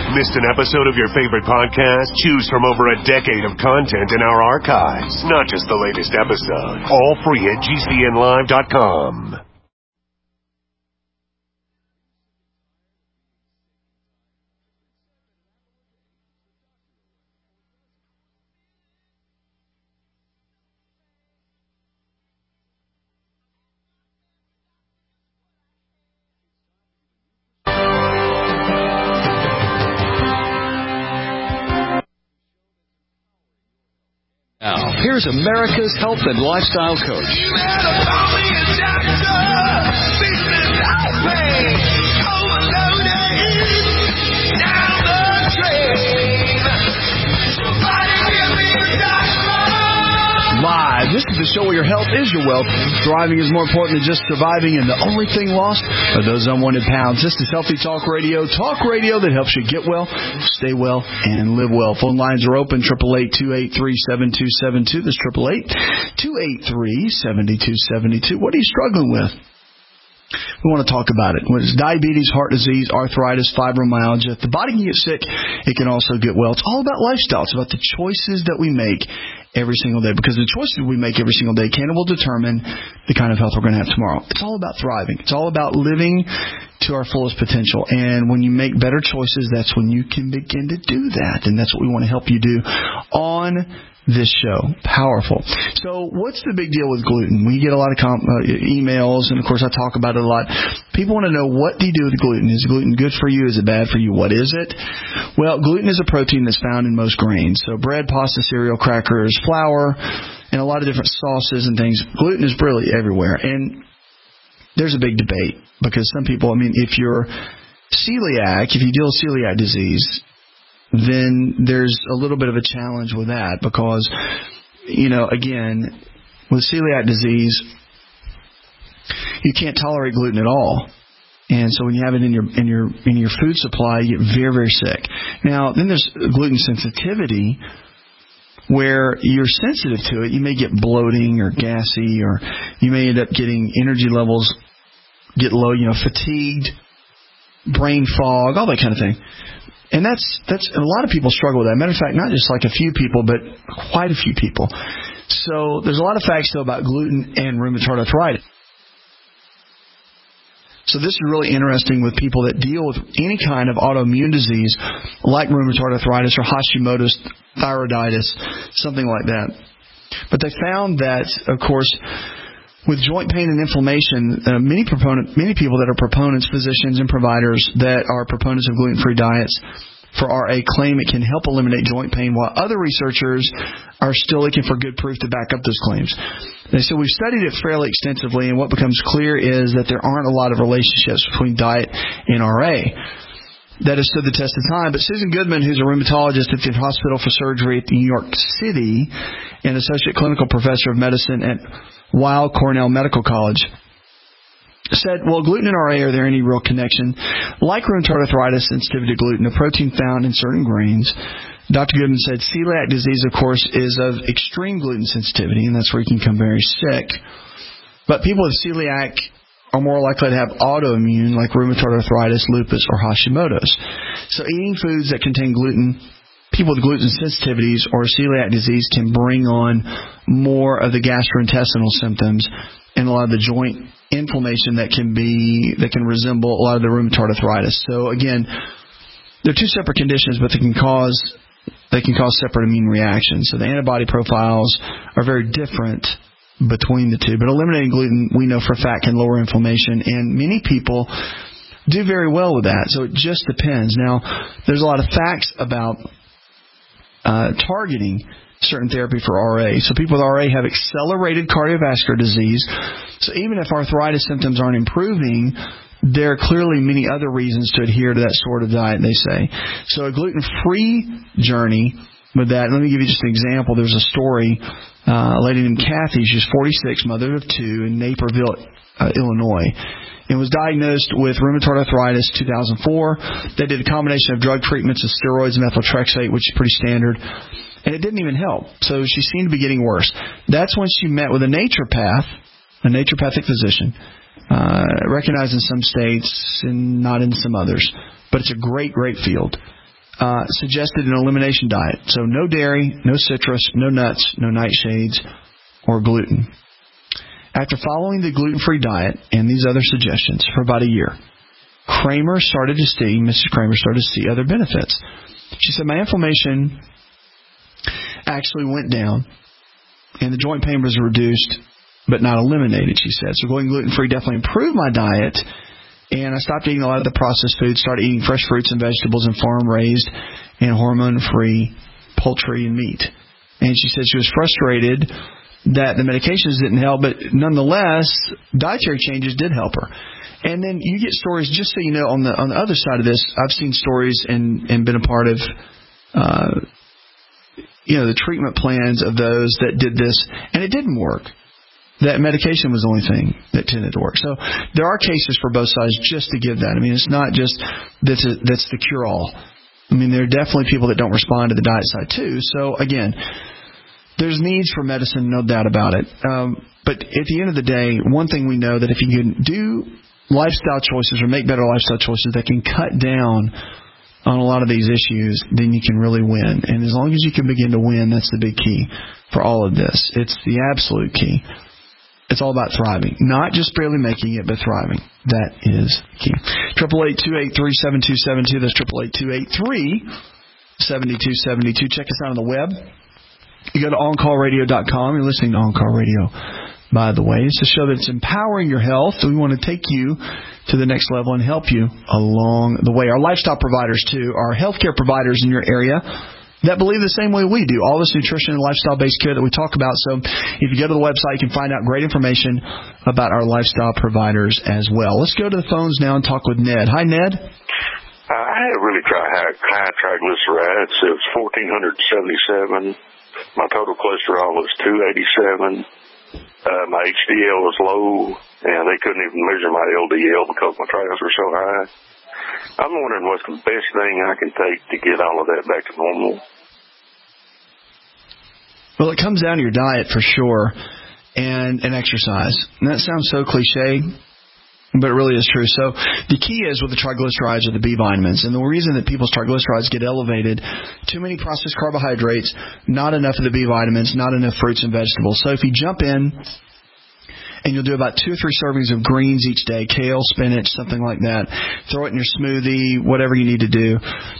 Missed an episode of your favorite podcast? Choose from over a decade of content in our archives, not just the latest episode. All free at GCNlive.com. Now, here's America's health and lifestyle coach. You better call me a doctor. Business pain, overloaded, down the drain. Somebody give me a doctor. Live, this is the show where your health is your wealth. Thriving is more important than just surviving, and the only thing lost are those unwanted pounds. This is Healthy Talk Radio that helps you get well, stay well, and live well. Phone lines are open, 888-283-7272. That's 888-283-7272. What are you struggling with? We want to talk about it. When it's diabetes, heart disease, arthritis, fibromyalgia, if the body can get sick, it can also get well. It's all about lifestyle. It's about the choices that we make every single day, because the choices we make every single day will determine the kind of health we're going to have tomorrow. It's all about thriving. It's all about living to our fullest potential. And when you make better choices, that's when you can begin to do that. And that's what we want to help you do on this show. Powerful. So what's the big deal with gluten? We get a lot of emails, and of course I talk about it a lot. People want to know, what do you do with gluten? Is gluten good for you? Is it bad for you? What is it? Well, gluten is a protein that's found in most grains. So bread, pasta, cereal, crackers, flour, and a lot of different sauces and things. Gluten is really everywhere. And there's a big debate, because some people, if you're celiac, if you deal with celiac disease, then there's a little bit of a challenge with that, because, again, with celiac disease, you can't tolerate gluten at all. And so when you have it in your food supply, you get very, very sick. Now, then there's gluten sensitivity, where you're sensitive to it. You may get bloating or gassy, or you may end up getting energy levels get low, fatigued, brain fog, all that kind of thing. And that's a lot of people struggle with that. Matter of fact, not just like a few people, but quite a few people. So there's a lot of facts, though, about gluten and rheumatoid arthritis. So this is really interesting with people that deal with any kind of autoimmune disease, like rheumatoid arthritis or Hashimoto's thyroiditis, something like that. But they found that, of course, with joint pain and inflammation, many people that are proponents, physicians and providers that are proponents of gluten-free diets for RA claim it can help eliminate joint pain, while other researchers are still looking for good proof to back up those claims. They said, we've studied it fairly extensively, and what becomes clear is that there aren't a lot of relationships between diet and RA. That has stood the test of time. But Susan Goodman, who's a rheumatologist at the Hospital for Surgery at New York City and associate clinical professor of medicine at Weill Cornell Medical College, said, well, gluten and RA, are there any real connection? Like rheumatoid arthritis, sensitivity to gluten, a protein found in certain grains. Dr. Goodman said celiac disease, of course, is of extreme gluten sensitivity, and that's where you can become very sick. But people with celiac are more likely to have autoimmune, like rheumatoid arthritis, lupus, or Hashimoto's. So eating foods that contain gluten, people with gluten sensitivities or celiac disease can bring on more of the gastrointestinal symptoms and a lot of the joint inflammation that can resemble a lot of the rheumatoid arthritis. So again, they're two separate conditions, but they can cause separate immune reactions. So the antibody profiles are very different between the two. But eliminating gluten, we know for a fact, can lower inflammation, and many people do very well with that. So it just depends. Now, there's a lot of facts about targeting certain therapy for RA. So people with RA have accelerated cardiovascular disease. So even if arthritis symptoms aren't improving, there are clearly many other reasons to adhere to that sort of diet, they say. So a gluten-free journey with that, let me give you just an example. There's a story, a lady named Kathy, she's 46, mother of two, in Naperville, Illinois, and was diagnosed with rheumatoid arthritis 2004. They did a combination of drug treatments of steroids and methotrexate, which is pretty standard, and it didn't even help. So she seemed to be getting worse. That's when she met with a naturopathic physician, recognized in some states and not in some others. But it's a great, great field. suggested an elimination diet. So no dairy, no citrus, no nuts, no nightshades, or gluten. After following the gluten-free diet and these other suggestions for about a year, Mrs. Kramer started to see other benefits. She said, my inflammation actually went down, and the joint pain was reduced, but not eliminated, she said. So going gluten-free definitely improved my diet, and I stopped eating a lot of the processed foods, started eating fresh fruits and vegetables and farm-raised and hormone-free poultry and meat. And she said she was frustrated that the medications didn't help, but nonetheless, dietary changes did help her. And then you get stories, just so you know, on the other side of this, I've seen stories and been a part of, the treatment plans of those that did this, and it didn't work. That medication was the only thing that tended to work. So there are cases for both sides, just to give that. I mean, it's not just that's the cure-all. I mean, there are definitely people that don't respond to the diet side too. So again, there's needs for medicine, no doubt about it. But at the end of the day, one thing we know that if you can do lifestyle choices or make better lifestyle choices that can cut down on a lot of these issues, then you can really win. And as long as you can begin to win, that's the big key for all of this. It's the absolute key. It's all about thriving. Not just barely making it, but thriving. That is key. 888-283-7272. That's 888-283-7272. Check us out on the web. You go to OnCallRadio.com. You're listening to On Call Radio, by the way. It's a show that's empowering your health. We want to take you to the next level and help you along the way. Our lifestyle providers, too, are healthcare providers in your area that believe the same way we do. All this nutrition and lifestyle-based care that we talk about. So if you go to the website, you can find out great information about our lifestyle providers as well. Let's go to the phones now and talk with Ned. Hi, Ned. I had really high triglycerides. It was 1,477. My total cholesterol was 287. My HDL was low, and they couldn't even measure my LDL because my trials were so high. I'm wondering what's the best thing I can take to get all of that back to normal. Well, it comes down to your diet for sure, and exercise. And that sounds so cliche, but it really is true. So the key is with the triglycerides or the B vitamins. And the reason that people's triglycerides get elevated, too many processed carbohydrates, not enough of the B vitamins, not enough fruits and vegetables. So if you jump in and you'll do about 2 or 3 servings of greens each day, kale, spinach, something like that, throw it in your smoothie, whatever you need to do.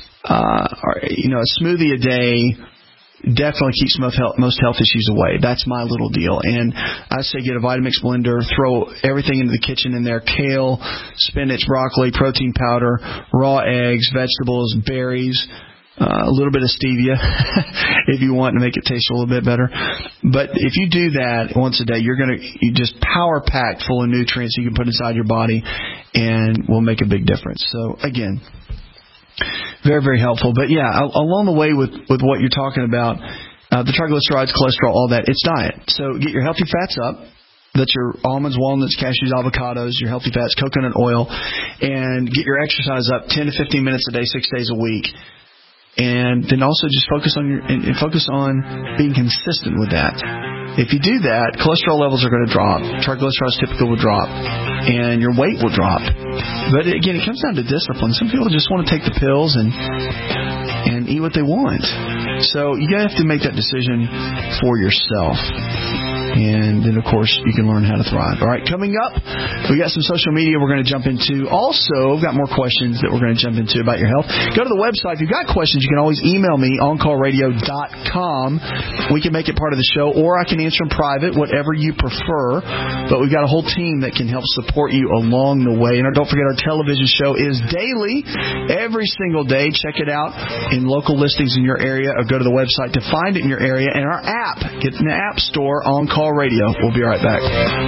A smoothie a day definitely keeps most health issues away. That's my little deal. And I say get a Vitamix blender, throw everything into the kitchen in there, kale, spinach, broccoli, protein powder, raw eggs, vegetables, berries, a little bit of stevia if you want to make it taste a little bit better. But if you do that once a day, you just power packed full of nutrients you can put inside your body and will make a big difference. So again, very, very helpful. But yeah, along the way with what you're talking about, the triglycerides, cholesterol, all that, it's diet. So get your healthy fats up. That's your almonds, walnuts, cashews, avocados, your healthy fats, coconut oil, and get your exercise up 10 to 15 minutes a day, 6 days a week. And then also just focus on being consistent with that. If you do that, cholesterol levels are going to drop, triglycerides typically will drop, and your weight will drop. But again, it comes down to discipline. Some people just want to take the pills and eat what they want. So you have to make that decision for yourself. And then, of course, you can learn how to thrive. All right, coming up, we got some social media we're going to jump into. Also, we've got more questions that we're going to jump into about your health. Go to the website. If you've got questions, you can always email me, oncallradio.com. We can make it part of the show, or I can answer in private, whatever you prefer. But we've got a whole team that can help support you along the way. And don't forget, our television show is daily, every single day. Check it out in local listings in your area, or go to the website to find it in your area. And our app, get in the App Store, On Call Radio. We'll be right back.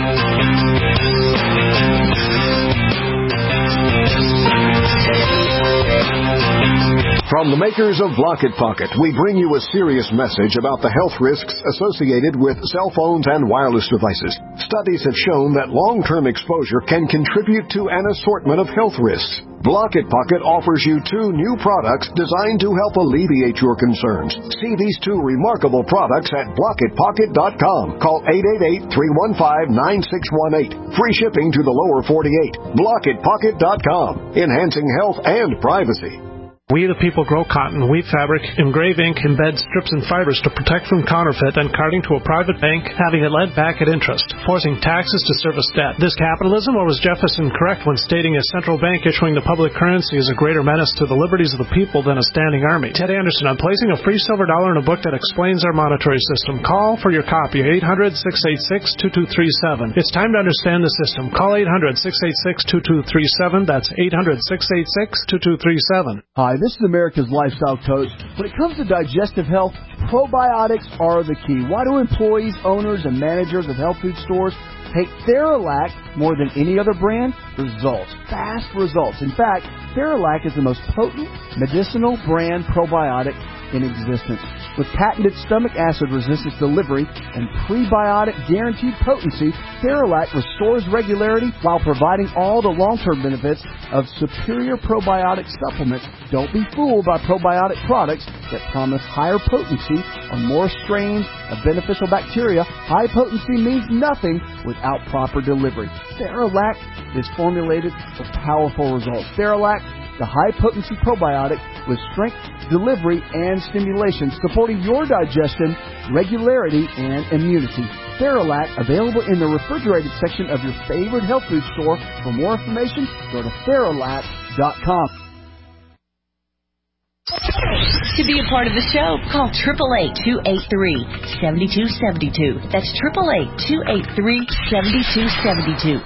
From the makers of Block-It Pocket, we bring you a serious message about the health risks associated with cell phones and wireless devices. Studies have shown that long-term exposure can contribute to an assortment of health risks. Block-It Pocket offers you 2 new products designed to help alleviate your concerns. See these 2 remarkable products at BlockItPocket.com. Call 888-315-9618. Free shipping to the lower 48. BlockItPocket.com. Enhancing health and privacy. We the people grow cotton, weave fabric, engrave ink, embed strips and fibers to protect from counterfeit and carting to a private bank, having it lent back at interest, forcing taxes to service debt. This capitalism, or was Jefferson correct when stating a central bank issuing the public currency is a greater menace to the liberties of the people than a standing army? Ted Anderson, I'm placing a free silver dollar in a book that explains our monetary system. Call for your copy, 800-686-2237. It's time to understand the system. Call 800-686-2237. That's 800-686-2237. Hi, this is America's Lifestyle Coach. When it comes to digestive health, probiotics are the key. Why do employees, owners, and managers of health food stores take Theralac more than any other brand? Results. Fast results. In fact, Theralac is the most potent medicinal brand probiotic in existence. With patented stomach acid resistance delivery and prebiotic guaranteed potency, Theralac restores regularity while providing all the long-term benefits of superior probiotic supplements. Don't be fooled by probiotic products that promise higher potency or more strains of beneficial bacteria. High potency means nothing without proper delivery. Theralac is formulated for powerful results. Theralac, the high-potency probiotic with strength, delivery, and stimulation, supporting your digestion, regularity, and immunity. Theralac, available in the refrigerated section of your favorite health food store. For more information, go to Theralac.com. To be a part of the show, call 888-283-7272. That's 888-283-7272.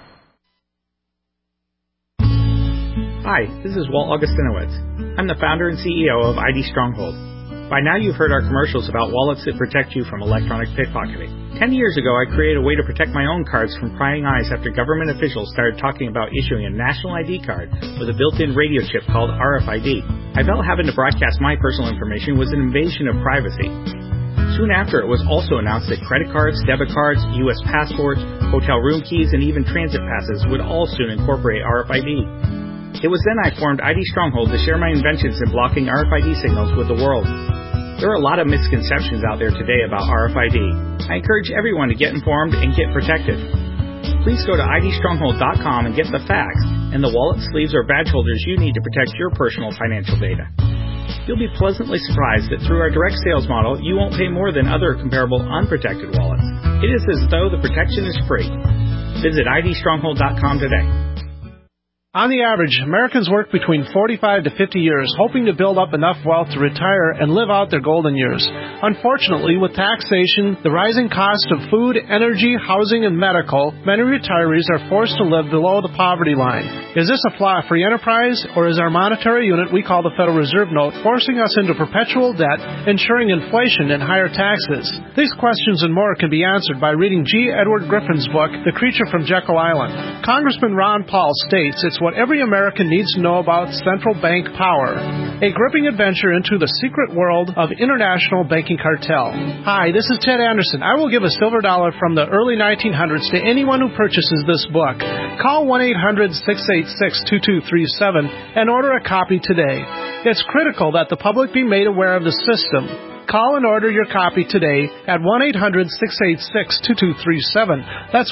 Hi, this is Walt Augustinowitz. I'm the founder and CEO of ID Stronghold. By now you've heard our commercials about wallets that protect you from electronic pickpocketing. 10 years ago, I created a way to protect my own cards from prying eyes after government officials started talking about issuing a national ID card with a built-in radio chip called RFID. I felt having to broadcast my personal information was an invasion of privacy. Soon after, it was also announced that credit cards, debit cards, U.S. passports, hotel room keys, and even transit passes would all soon incorporate RFID. It was then I formed ID Stronghold to share my inventions in blocking RFID signals with the world. There are a lot of misconceptions out there today about RFID. I encourage everyone to get informed and get protected. Please go to idstronghold.com and get the facts and the wallet, sleeves, or badge holders you need to protect your personal financial data. You'll be pleasantly surprised that through our direct sales model, you won't pay more than other comparable unprotected wallets. It is as though the protection is free. Visit idstronghold.com today. On the average, Americans work between 45 to 50 years, hoping to build up enough wealth to retire and live out their golden years. Unfortunately, with taxation, the rising cost of food, energy, housing, and medical, many retirees are forced to live below the poverty line. Is this a flaw free enterprise, or is our monetary unit we call the Federal Reserve Note forcing us into perpetual debt, ensuring inflation and higher taxes? These questions and more can be answered by reading G. Edward Griffin's book, The Creature from Jekyll Island. Congressman Ron Paul states it's what every American needs to know about central bank power. A gripping adventure into the secret world of international banking cartel. Hi, this is Ted Anderson. I will give a silver dollar from the early 1900s to anyone who purchases this book. Call 1-800-686-2237 and order a copy today. It's critical that the public be made aware of the system. Call and order your copy today at 1-800-686-2237. That's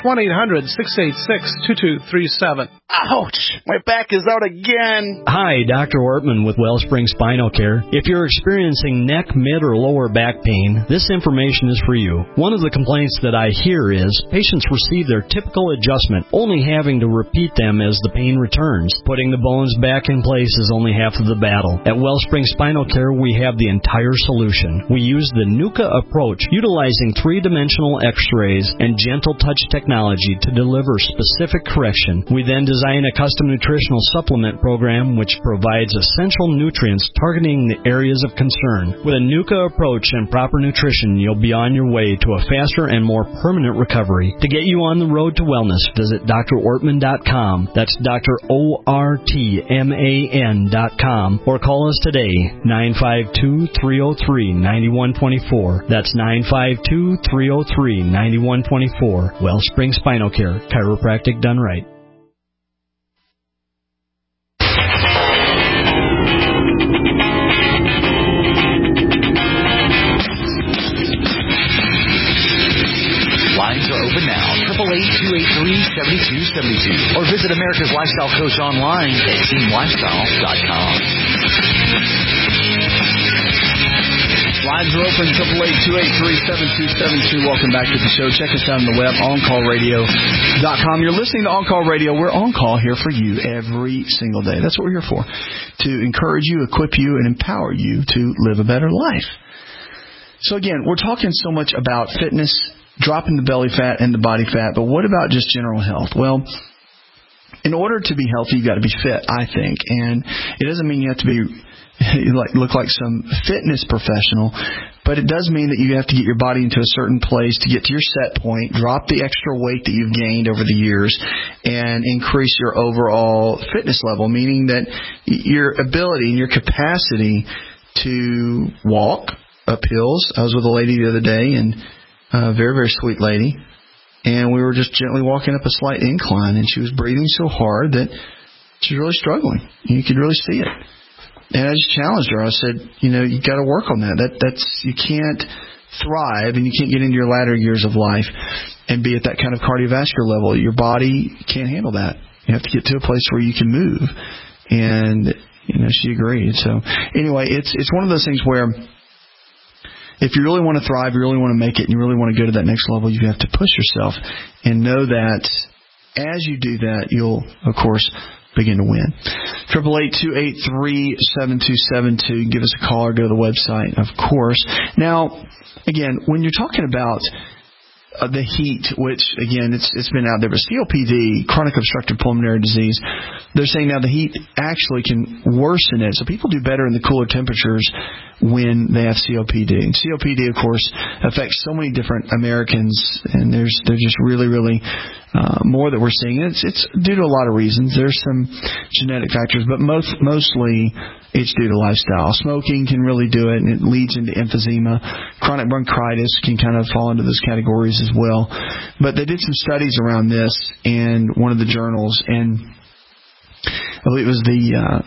1-800-686-2237. Ouch! My back is out again. Hi, Dr. Ortman with Wellspring Spinal Care. If you're experiencing neck, mid, or lower back pain, this information is for you. One of the complaints that I hear is patients receive their typical adjustment, only having to repeat them as the pain returns. Putting the bones back in place is only half of the battle. At Wellspring Spinal Care, we have the entire solution. We use the NUCA approach, utilizing three-dimensional x-rays and gentle touch technology to deliver specific correction. We then design a custom nutritional supplement program which provides essential nutrients targeting the areas of concern. With a NUCA approach and proper nutrition, you'll be on your way to a faster and more permanent recovery. To get you on the road to wellness, visit drortman.com. That's drortman.com, or call us today, 952-303-9124. That's 952-303-9124. Wellspring Spinal Care, chiropractic done right. Lines are open now, 888-283-7272. Or visit America's Lifestyle Coach online at teamlifestyle.com. lines are open, 888-283-7272. Welcome back to the show. Check us out on the web, OnCallRadio.com. You're listening to On Call Radio. We're on call here for you every single day. That's what we're here for, to encourage you, equip you, and empower you to live a better life. So again, we're talking so much about fitness, dropping the belly fat and the body fat, but what about just general health? Well, in order to be healthy, you've got to be fit, I think. And it doesn't mean you have to be look like some fitness professional, but it does mean that you have to get your body into a certain place to get to your set point, drop the extra weight that you've gained over the years, and increase your overall fitness level, meaning that your ability and your capacity to walk up hills. I was with a lady the other day, and a very, very sweet lady, and we were just gently walking up a slight incline, and she was breathing so hard that she was really struggling. You could really see it. And I just challenged her. I said, you got to work on that. That's you can't thrive and you can't get into your latter years of life and be at that kind of cardiovascular level. Your body can't handle that. You have to get to a place where you can move. And she agreed. So anyway, it's one of those things where if you really want to thrive, you really want to make it, and you really want to go to that next level, you have to push yourself and know that as you do that, you'll, of course, begin to win. 888-283-7272. Give us a call or go to the website, of course. Now, again, when you're talking about the heat, which, again, it's been out there, but COPD, chronic obstructive pulmonary disease, they're saying now the heat actually can worsen it. So people do better in the cooler temperatures when they have COPD. And COPD, of course, affects so many different Americans, and there's just really, really more that we're seeing. It's due to a lot of reasons. There's some genetic factors, but mostly it's due to lifestyle. Smoking can really do it, and it leads into emphysema. Chronic bronchitis can kind of fall into those categories as well. But they did some studies around this in one of the journals, and I believe it was the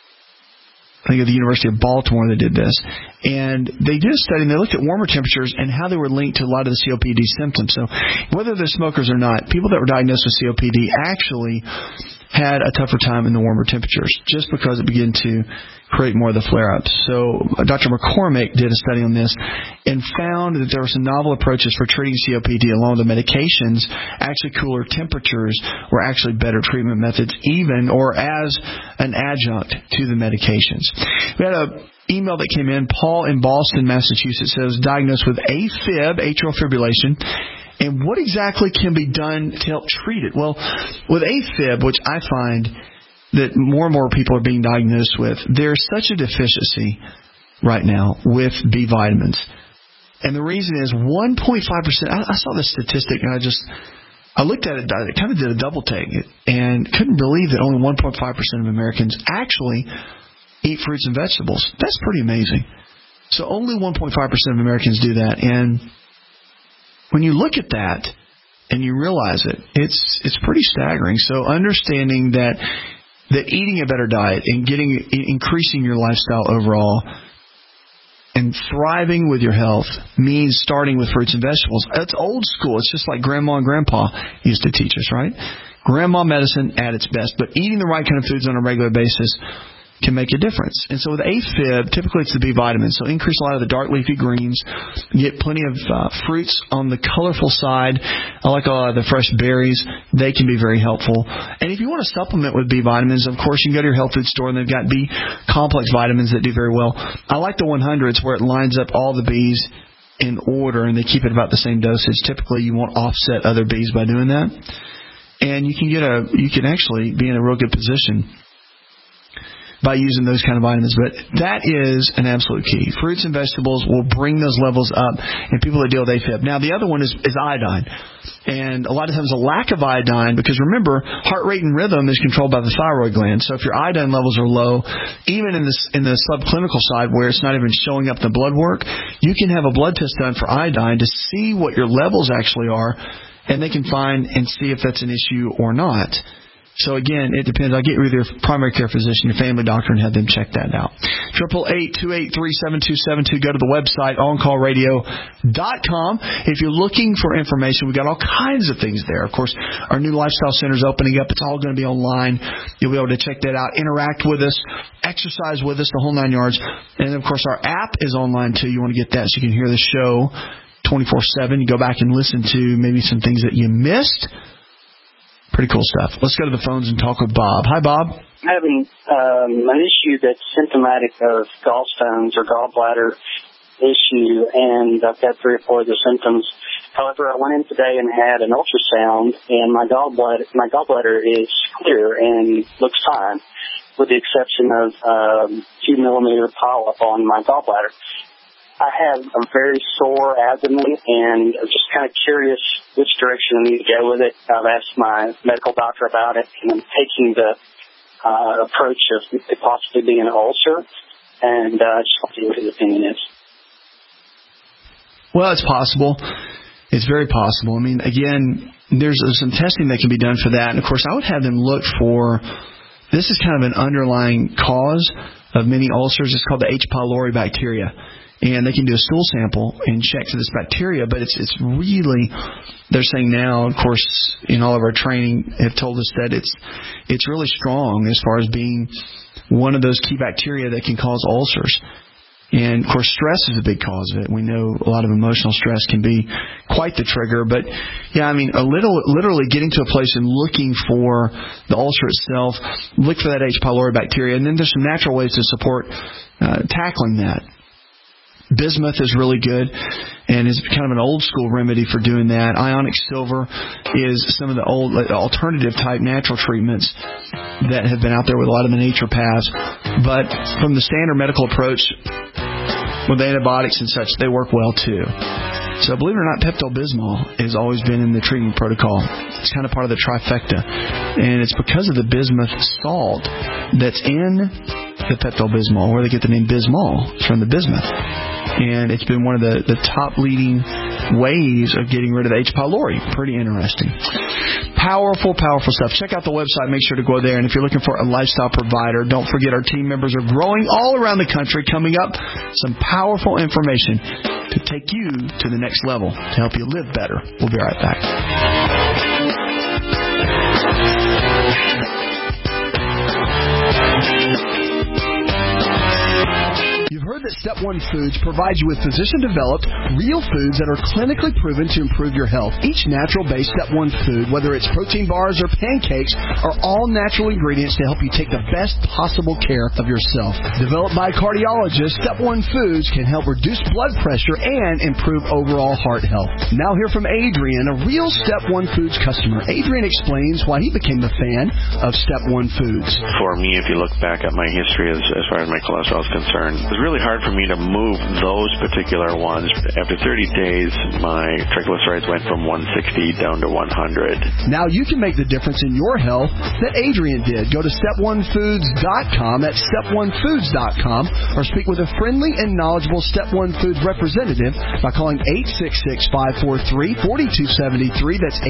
University of Baltimore that did this. And they did a study, and they looked at warmer temperatures and how they were linked to a lot of the COPD symptoms. So whether they're smokers or not, people that were diagnosed with COPD actually had a tougher time in the warmer temperatures just because it began to create more of the flare-ups. So Dr. McCormick did a study on this and found that there were some novel approaches for treating COPD along with the medications. Actually, cooler temperatures were actually better treatment methods, even or as an adjunct to the medications. We had an email that came in. Paul in Boston, Massachusetts says, diagnosed with AFib, atrial fibrillation. And what exactly can be done to help treat it? Well, with AFib, which I find that more and more people are being diagnosed with, there's such a deficiency right now with B vitamins. And the reason is 1.5%. I saw this statistic, and I looked at it, I kind of did a double take, and couldn't believe that only 1.5% of Americans actually eat fruits and vegetables. That's pretty amazing. So only 1.5% of Americans do that. And when you look at that and you realize it, it's pretty staggering. So understanding that eating a better diet and increasing your lifestyle overall and thriving with your health means starting with fruits and vegetables. That's old school. It's just like Grandma and Grandpa used to teach us, right? Grandma medicine at its best, but eating the right kind of foods on a regular basis can make a difference. And so with AFib, typically it's the B vitamins. So increase a lot of the dark leafy greens. Get plenty of fruits on the colorful side. I like a lot of the fresh berries. They can be very helpful. And if you want to supplement with B vitamins, of course, you can go to your health food store and they've got B complex vitamins that do very well. I like the 100s where it lines up all the Bs in order and they keep it about the same dosage. Typically, you won't offset other Bs by doing that. And you can actually be in a real good position by using those kind of vitamins. But that is an absolute key. Fruits and vegetables will bring those levels up in people that deal with AFib. Now, the other one is iodine. And a lot of times a lack of iodine, because remember, heart rate and rhythm is controlled by the thyroid gland. So if your iodine levels are low, even in the subclinical side where it's not even showing up in the blood work, you can have a blood test done for iodine to see what your levels actually are, and they can find and see if that's an issue or not. So, again, it depends. I'll get with your primary care physician, your family doctor, and have them check that out. 888-283-7272. Go to the website, OnCallRadio.com. If you're looking for information, we've got all kinds of things there. Of course, our new lifestyle center is opening up. It's all going to be online. You'll be able to check that out, interact with us, exercise with us, the whole 9 yards. And, of course, our app is online, too. You want to get that so you can hear the show 24/7. You go back and listen to maybe some things that you missed. Pretty cool stuff. Let's go to the phones and talk with Bob. Hi, Bob. I'm having an issue that's symptomatic of gallstones or gallbladder issue, and I've got 3 or 4 of the symptoms. However, I went in today and had an ultrasound, and my gallbladder is clear and looks fine, with the exception of 2-millimeter polyp on my gallbladder. I have a very sore abdomen, and I'm just kind of curious which direction I need to go with it. I've asked my medical doctor about it, and I'm taking the approach of it possibly being an ulcer, and I just want to see what his opinion is. Well, it's possible. It's very possible. I mean, again, there's some testing that can be done for that, and, of course, I would have them look for, this is kind of an underlying cause of many ulcers. It's called the H. pylori bacteria. And they can do a stool sample and check for this bacteria, but it's really, they're saying now, of course, in all of our training, have told us that it's really strong as far as being one of those key bacteria that can cause ulcers. And, of course, stress is a big cause of it. We know a lot of emotional stress can be quite the trigger. But, yeah, I mean, literally getting to a place and looking for the ulcer itself, look for that H. pylori bacteria, and then there's some natural ways to support tackling that. Bismuth is really good and is kind of an old-school remedy for doing that. Ionic silver is some of the old alternative type natural treatments that have been out there with a lot of the naturopaths. But from the standard medical approach with antibiotics and such, they work well too. So believe it or not, Pepto-Bismol has always been in the treatment protocol. It's kind of part of the trifecta. And it's because of the bismuth salt that's in the Pepto-Bismol, where they get the name Bismol. It's from the bismuth. And it's been one of the top leading ways of getting rid of the H. pylori. Pretty interesting. Powerful, powerful stuff. Check out the website. Make sure to go there. And if you're looking for a lifestyle provider, don't forget our team members are growing all around the country. Coming up, some powerful information to take you to the next level, to help you live better. We'll be right back. You've heard that Step 1 Foods provides you with physician-developed, real foods that are clinically proven to improve your health. Each natural-based Step 1 food, whether it's protein bars or pancakes, are all natural ingredients to help you take the best possible care of yourself. Developed by cardiologists, Step 1 Foods can help reduce blood pressure and improve overall heart health. Now hear from Adrian, a real Step 1 Foods customer. Adrian explains why he became a fan of Step 1 Foods. For me, if you look back at my history as far as my cholesterol is concerned, it was really hard for me to move those particular ones. After 30 days, my triglycerides went from 160 down to 100. Now you can make the difference in your health that Adrian did. Go to step1foods.com, that's step1foods.com, or speak with a friendly and knowledgeable Step 1 Foods representative by calling 866-543-4273. That's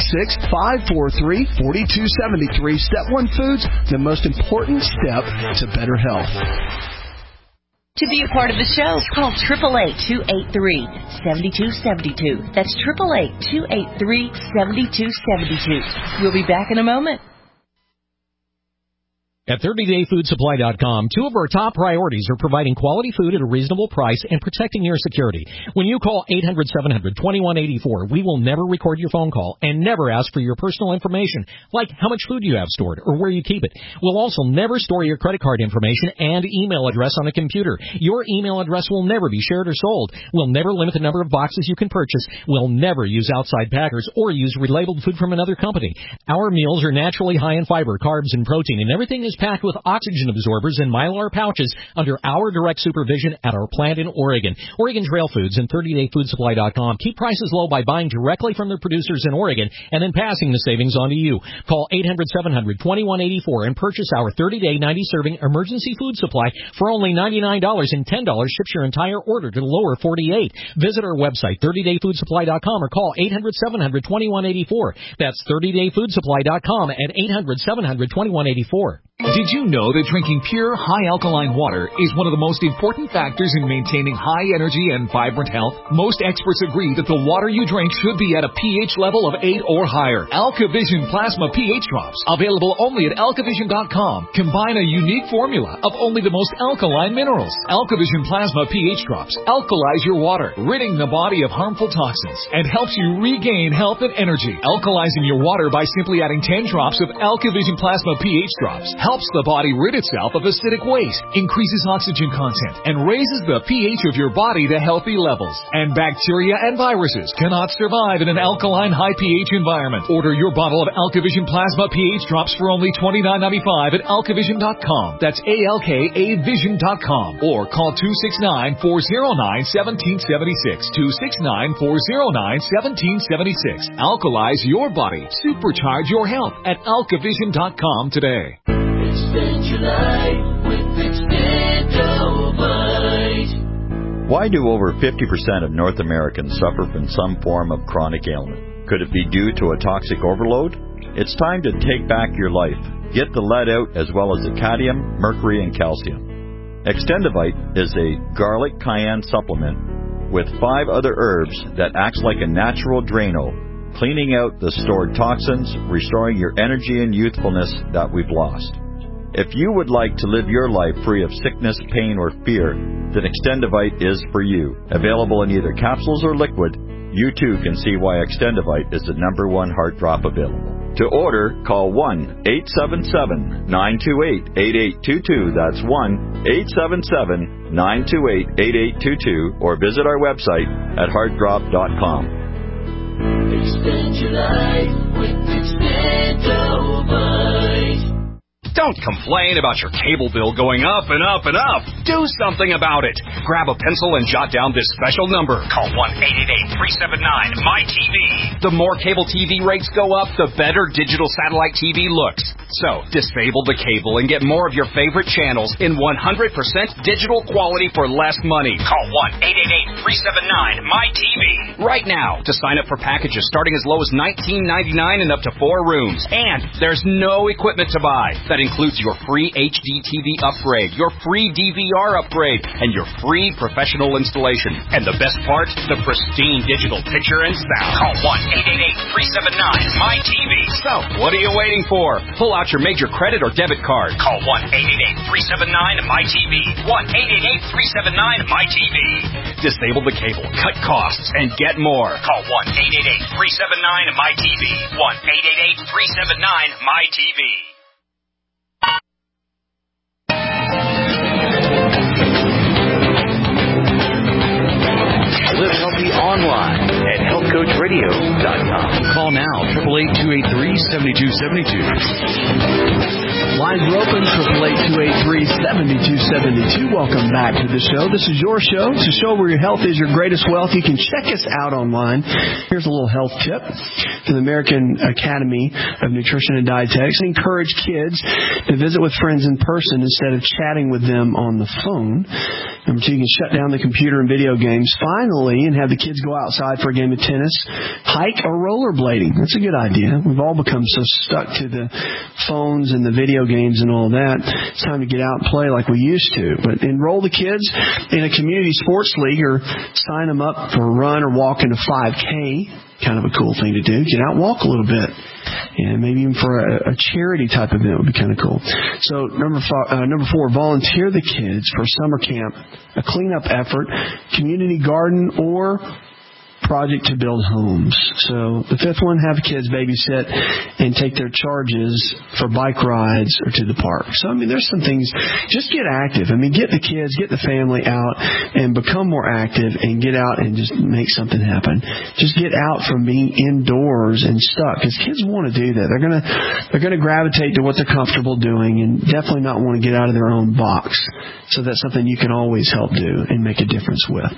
866-543-4273. Step 1 Foods, the most important step to better health. To be a part of the show, call 888-283-7272. That's 888-283-7272. We'll be back in a moment. At 30dayfoodsupply.com, 2 of our top priorities are providing quality food at a reasonable price and protecting your security. When you call 800-700-2184, we will never record your phone call and never ask for your personal information, like how much food you have stored or where you keep it. We'll also never store your credit card information and email address on a computer. Your email address will never be shared or sold. We'll never limit the number of boxes you can purchase. We'll never use outside packers or use relabeled food from another company. Our meals are naturally high in fiber, carbs, and protein, and everything is packed with oxygen absorbers and Mylar pouches under our direct supervision at our plant in Oregon. Oregon Trail Foods and 30dayfoodsupply.com keep prices low by buying directly from their producers in Oregon and then passing the savings on to you. Call 800-700-2184 and purchase our 30-day 90-serving emergency food supply for only $99, and $10 ships your entire order to the lower 48. Visit our website, 30dayfoodsupply.com, or call 800-700-2184. That's 30dayfoodsupply.com at 800-700-2184. Did you know that drinking pure, high-alkaline water is one of the most important factors in maintaining high energy and vibrant health? Most experts agree that the water you drink should be at a pH level of 8 or higher. AlkaVision Plasma pH Drops, available only at alkavision.com, combine a unique formula of only the most alkaline minerals. AlkaVision Plasma pH Drops alkalize your water, ridding the body of harmful toxins, and helps you regain health and energy. Alkalizing your water by simply adding 10 drops of AlkaVision Plasma pH Drops helps the body rid itself of acidic waste, increases oxygen content, and raises the pH of your body to healthy levels. And bacteria and viruses cannot survive in an alkaline high pH environment. Order your bottle of AlkaVision Plasma pH Drops for only $29.95 at alkavision.com. That's ALKAvision.com. Or call 269-409-1776. 269-409-1776. Alkalize your body. Supercharge your health at alkavision.com today. Extend your life with Extendovite. Why do over 50% of North Americans suffer from some form of chronic ailment? Could it be due to a toxic overload? It's time to take back your life. Get the lead out as well as the cadmium, mercury, and calcium. Extendovite is a garlic cayenne supplement with 5 other herbs that acts like a natural Drano, cleaning out the stored toxins, restoring your energy and youthfulness that we've lost. If you would like to live your life free of sickness, pain, or fear, then Extendovite is for you. Available in either capsules or liquid, you too can see why Extendovite is the #1 heart drop available. To order, call 1-877-928-8822. That's 1-877-928-8822. Or visit our website at heartdrop.com. Extend your life with Extendovite. Don't complain about your cable bill going up and up and up. Do something about it. Grab a pencil and jot down this special number. Call 1-888-379-MY-TV. The more cable TV rates go up, the better digital satellite TV looks. So, disable the cable and get more of your favorite channels in 100% digital quality for less money. Call 1-888-379-MY-TV right now to sign up for packages starting as low as $19.99 and up to 4 rooms. And there's no equipment to buy. That includes your free HD TV upgrade, your free DVR upgrade, and your free professional installation. And the best part, the pristine digital picture and sound. Call 1-888-379-MY-TV. So, what are you waiting for? Pull out your major credit or debit card. Call 1-888-379-MY-TV. 1-888-379-MY-TV. Disable the cable, cut costs, and get more. Call 1-888-379-MY-TV. 1-888-379-MY-TV. Live healthy online at healthcoachradio.com. Call now, 888-283-7272. Lines are open, 888-283-7272. Welcome back to the show. This is your show. It's a show where your health is your greatest wealth. You can check us out online. Here's a little health tip from the American Academy of Nutrition and Dietetics. Encourage kids to visit with friends in person instead of chatting with them on the phone. Number 2, you can shut down the computer and video games finally and have the kids go outside for a game of tennis, hike, or rollerblading. That's a good idea. We've all become so stuck to the phones and the video games and all that. It's time to get out and play like we used to. But enroll the kids in a community sports league or sign them up for a run or walk in a 5K. Kind of a cool thing to do. Get out and walk a little bit. And maybe even for a charity type event would be kind of cool. So number 4, volunteer the kids for summer camp, a cleanup effort, community garden, or project to build homes. So the fifth one, have kids babysit and take their charges for bike rides or to the park. So, I mean, there's some things. Just get active. I mean, get the kids, get the family out and become more active and get out and just make something happen. Just get out from being indoors and stuck, because kids want to do that. They're gonna gravitate to what they're comfortable doing and definitely not want to get out of their own box. So that's something you can always help do and make a difference with.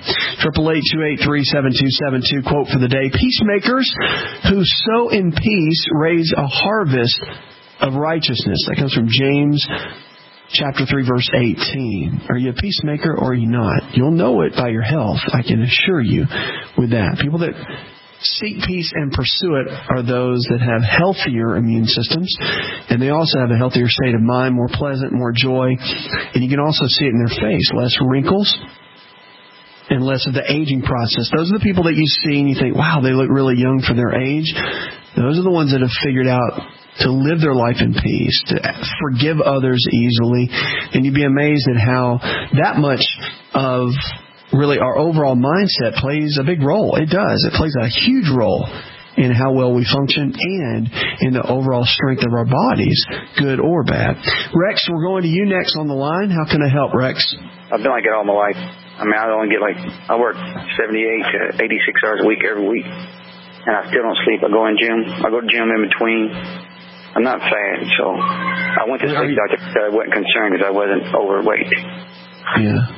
888-283-7272. Quote for the day: peacemakers who sow in peace raise a harvest of righteousness. That comes from James chapter 3, verse 18. Are you a peacemaker or are you not? You'll know it by your health, I can assure you with that. People that seek peace and pursue it are those that have healthier immune systems, and they also have a healthier state of mind, more pleasant, more joy, and you can also see it in their face. Less wrinkles and less of the aging process. Those are the people that you see and you think, wow, they look really young for their age. Those are the ones that have figured out to live their life in peace, to forgive others easily, and you'd be amazed at how that much of really our overall mindset plays a big role. It does. It plays a huge role in how well we function and in the overall strength of our bodies, good or bad. Rex, we're going to you next on the line. How can I help, Rex? I've been like it all my life. I mean, I work 78 to 86 hours a week every week, and I still don't sleep. I go to gym in between. I'm not fat, so I went to the sleep doctor because I wasn't concerned because I wasn't overweight. Yeah.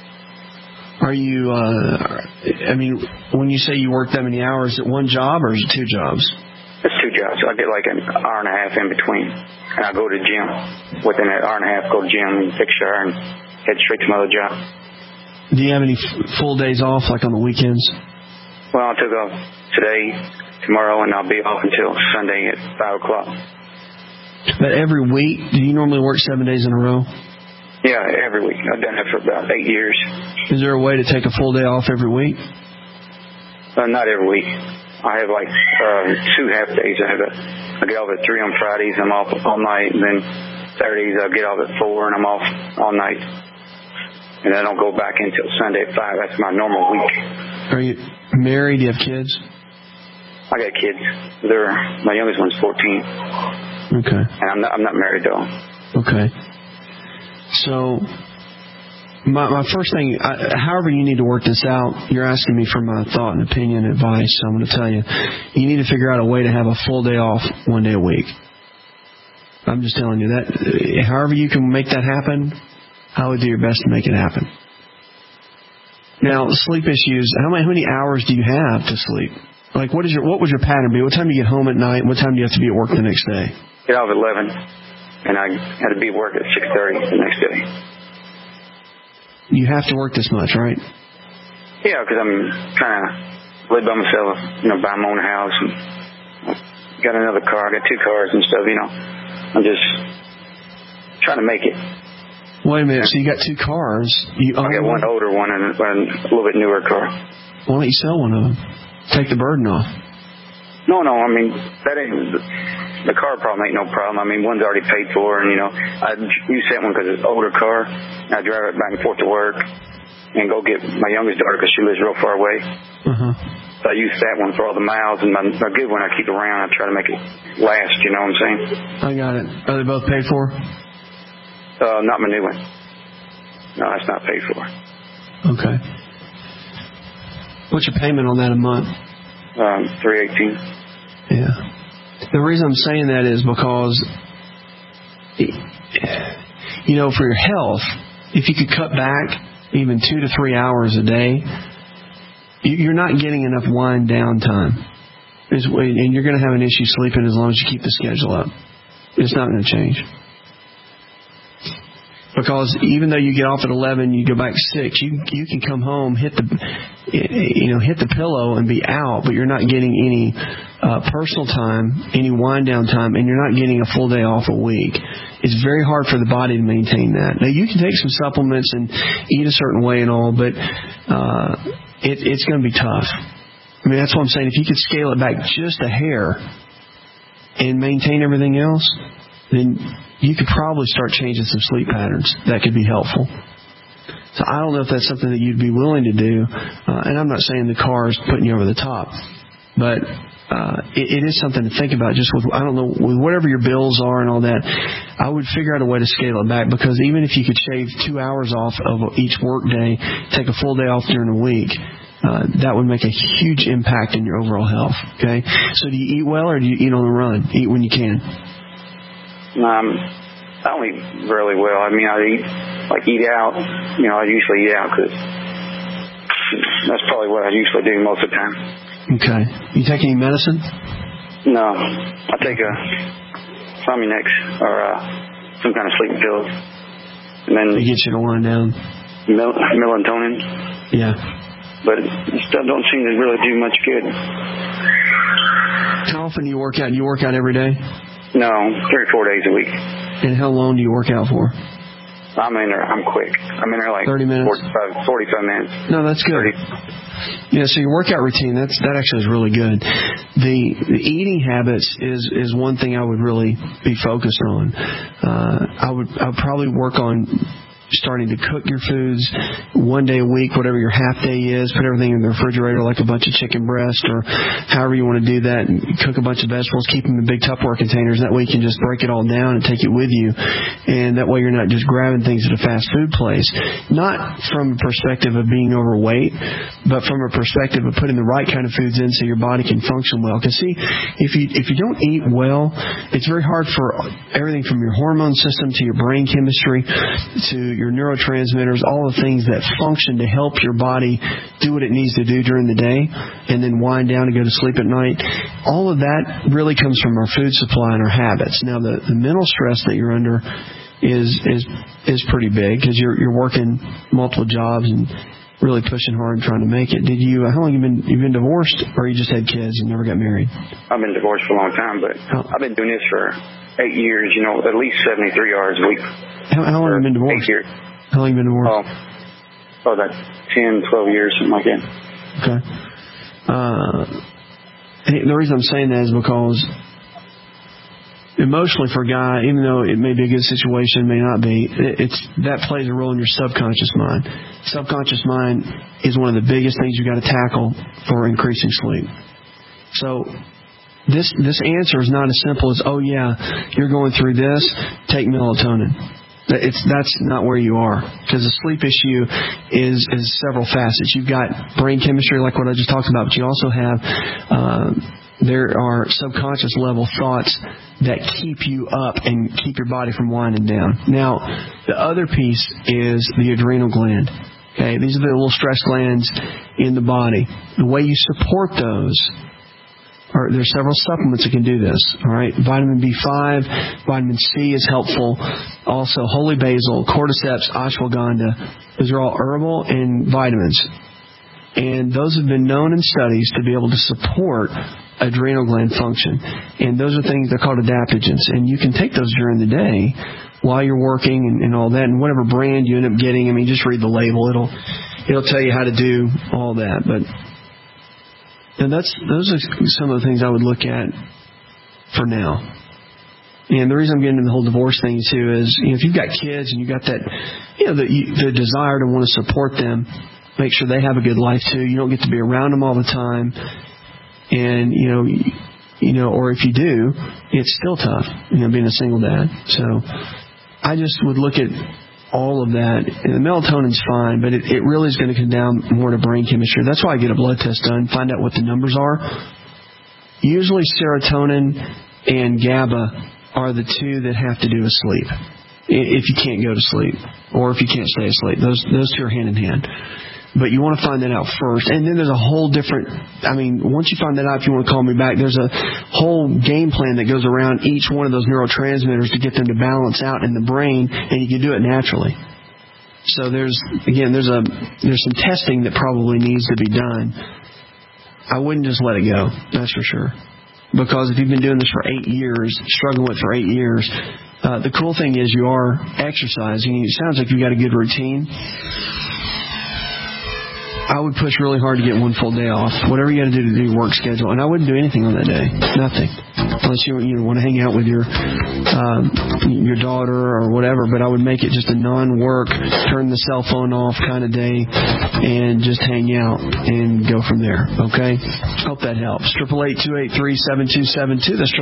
Are you, I mean, when you say you work that many hours, is it one job or is it two jobs? It's two jobs. I get like an hour and a half in between, and I go to the gym. Within an hour and a half, go to the gym and take a shower and head straight to my other job. Do you have any full days off, like on the weekends? Well, I took off today, tomorrow, and I'll be off until Sunday at 5 o'clock. But every week, do you normally work 7 days in a row? Yeah, every week. I've done that for about 8 years. Is there a way to take a full day off every week? Not every week. I have like 2 half days. I get off at 3 on Fridays. I'm off all night. And then Saturdays I get off at 4 and I'm off all night. And I don't go back until Sunday at 5. That's my normal week. Are you married? Do you have kids? I got kids. My youngest one's 14. Okay. And I'm not married though. Okay. So, my first thing, however you need to work this out, you're asking me for my thought and opinion and advice, so I'm going to tell you, you need to figure out a way to have a full day off 1 day a week. I'm just telling you that. However you can make that happen, I would do your best to make it happen. Now, sleep issues, how many hours do you have to sleep? Like, what would your pattern be? What time do you get home at night? What time do you have to be at work the next day? Get off at 11. And I had to be at work at 6:30 the next day. You have to work this much, right? Yeah, because I'm trying to live by myself, buy my own house. And got another car. I got 2 cars and stuff, I'm just trying to make it. Wait a minute. So you got 2 cars. I got one older one and a little bit newer car. Why don't you sell one of them? Take the burden off. No, I mean, that ain't... The car problem ain't no problem. I mean, one's already paid for, and, I use that one because it's an older car. And I drive it back and forth to work and go get my youngest daughter because she lives real far away. Uh-huh. So I use that one for all the miles, and my good one I keep around. I try to make it last, you know what I'm saying? I got it. Are they both paid for? Not my new one. No, that's not paid for. Okay. What's your payment on that a month? $318. Yeah. The reason I'm saying that is because, for your health, if you could cut back even 2 to 3 hours a day, you're not getting enough wind down time. And you're going to have an issue sleeping as long as you keep the schedule up. It's not going to change. Because even though you get off at 11, you go back 6, you can come home, hit the pillow and be out, but you're not getting any personal time, any wind down time, and you're not getting a full day off a week. It's very hard for the body to maintain that. Now, you can take some supplements and eat a certain way and all, but it's going to be tough. I mean, that's what I'm saying. If you could scale it back just a hair and maintain everything else, then you could probably start changing some sleep patterns. That could be helpful. So I don't know if that's something that you'd be willing to do. And I'm not saying the car is putting you over the top, but it is something to think about. Just with, I don't know, with whatever your bills are and all that, I would figure out a way to scale it back, because even if you could shave 2 hours off of each work day, take a full day off during the week, that would make a huge impact in your overall health. Okay, so do you eat well, or do you eat on the run? Eat when you can. I don't eat really well. I mean, I eat out. I usually eat out because that's probably what I usually do most of the time. Okay. You take any medicine? No. I take a Somunex or some kind of sleeping pills. And then it gets you to wind down. Melatonin. Yeah. But it still don't seem to really do much good. How often do you work out? Do you work out every day? No, 3 or 4 days a week. And how long do you work out for? I'm in there. I'm quick. I'm in there like 30 minutes? 45 minutes. No, that's good. 30. Yeah, so your workout routine, that actually is really good. The eating habits is one thing I would really be focused on. I would probably work on starting to cook your foods 1 day a week, whatever your half day is. Put everything in the refrigerator like a bunch of chicken breast or however you want to do that. And cook a bunch of vegetables. Keep them in big Tupperware containers. That way you can just break it all down and take it with you. And that way you're not just grabbing things at a fast food place. Not from a perspective of being overweight, but from a perspective of putting the right kind of foods in so your body can function well. Because see, if you don't eat well, it's very hard for everything from your hormone system to your brain chemistry to your neurotransmitters, all the things that function to help your body do what it needs to do during the day and then wind down and go to sleep at night. All of that really comes from our food supply and our habits. Now, the mental stress that you're under is pretty big because you're working multiple jobs and really pushing hard and trying to make it. How long you've been divorced, or you just had kids and never got married? I've been divorced for a long time, but I've been doing this for 8 years, at least 73 hours a week. How long have you been divorced? 8 years. How long have you been divorced? About 10, 12 years, something like that. Okay. The reason I'm saying that is because emotionally for a guy, even though it may be a good situation, may not be, that plays a role in your subconscious mind. Subconscious mind is one of the biggest things you've got to tackle for increasing sleep. So this answer is not as simple as, oh yeah, you're going through this, take melatonin. That's not where you are, because the sleep issue is several facets. You've got brain chemistry, like what I just talked about, but you also have there are subconscious level thoughts that keep you up and keep your body from winding down. Now, the other piece is the adrenal gland. Okay, these are the little stress glands in the body. The way you support those. There's several supplements that can do this. All right, vitamin B5, vitamin C is helpful. Also, holy basil, cordyceps, ashwagandha. Those are all herbal and vitamins, and those have been known in studies to be able to support adrenal gland function. And those are things they're called adaptogens, and you can take those during the day while you're working and all that. And whatever brand you end up getting, just read the label. It'll tell you how to do all that, but. And those are some of the things I would look at for now. And the reason I'm getting into the whole divorce thing too is, if you've got kids and you've got that, the desire to want to support them, make sure they have a good life too. You don't get to be around them all the time, and or if you do, it's still tough, being a single dad. So I just would look at all of that. And the melatonin's fine, but it really is going to come down more to brain chemistry. That's why I get a blood test done, find out what the numbers are. Usually serotonin and GABA are the two that have to do with sleep. If you can't go to sleep, or if you can't stay asleep, those two are hand in hand. But you want to find that out first. And then there's a whole different, once you find that out, if you want to call me back, there's a whole game plan that goes around each one of those neurotransmitters to get them to balance out in the brain, and you can do it naturally. So there's some testing that probably needs to be done. I wouldn't just let it go, that's for sure. Because if you've been doing this for 8 years, struggling with it for 8 years, the cool thing is you are exercising. It sounds like you've got a good routine. I would push really hard to get one full day off. Whatever you got to do your work schedule. And I wouldn't do anything on that day. Nothing. unless you want to hang out with your daughter or whatever. But I would make it just a non-work, turn the cell phone off kind of day, and just hang out and go from there. Okay? Hope that helps. 888-283-7272. That's